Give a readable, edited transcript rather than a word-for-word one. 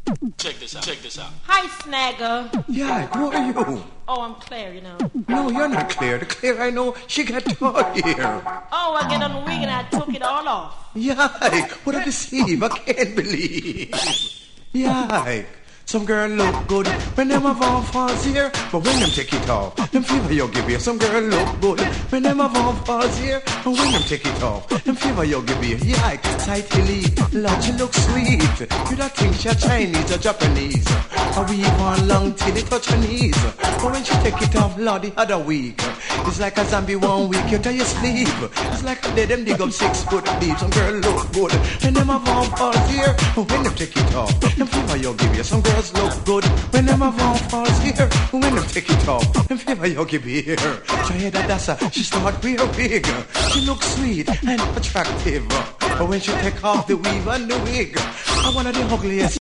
Check this out. Check this out. Hi, Snagger. Yeah, who are you? Oh, I'm Claire, you know. No, you're not Claire. The Claire I know, she got taught here. Oh, I get on the wig and I took it all off. Yeah, what a deceive. I can't believe. Yeah. Some girl look good when them have on falls here, but when them take it off, them fever you give you. Some girl look good when them have on falls here, but when them take it off, them fever you give you. Yeah, tight elite, Lord, you look sweet. You don't think she's Chinese or Japanese, or we even long till they touch her knees. But when she take it off, Lord, the other week, it's like a zombie 1 week, you tell you sleep. It's like they them dig up 6 foot deep. Some girl look good when them have on falls here, but when them take it off, them fever you give you. Some girls look good when them have on falls here, when them take it off, them fever you give here. So hear that dancer, she start real big. She looks sweet and attractive, but when she take off the weave and the wig, I one of the ugliest